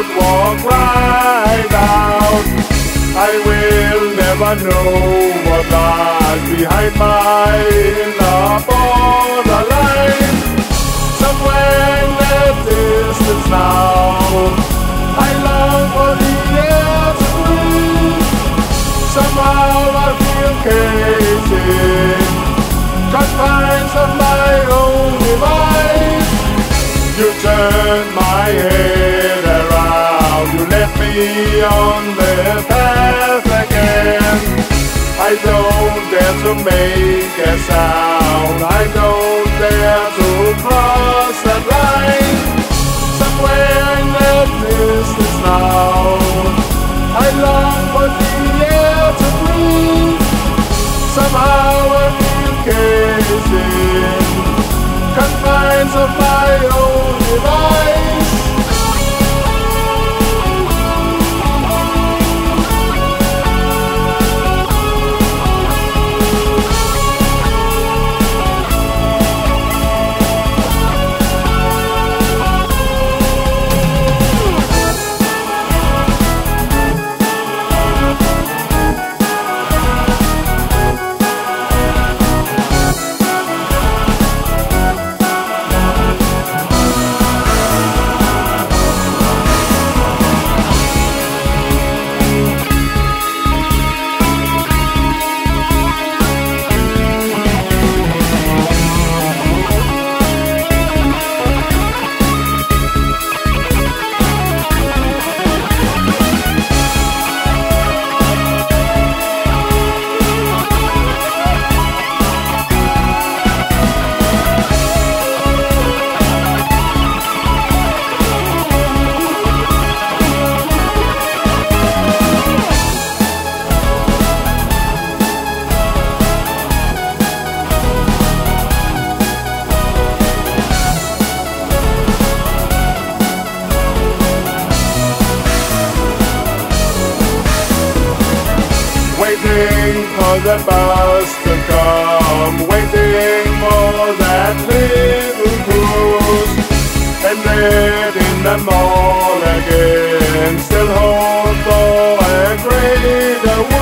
would walk right out. I will never know what lies behind my inner borderline. Somewhere in the distance now, I long for the air to breathe. Somehow I feel caged in confines of my own device. You turned my head around, you led me on the path again. I don't dare to make a sound, I don't dare to cross that line. Somewhere in the distance now, I long for the air to breathe. Somehow I feel caged in confines of my own device. Waiting for the bus to come, waiting for that little cruise, and then in the mall again, still hope for a greater world.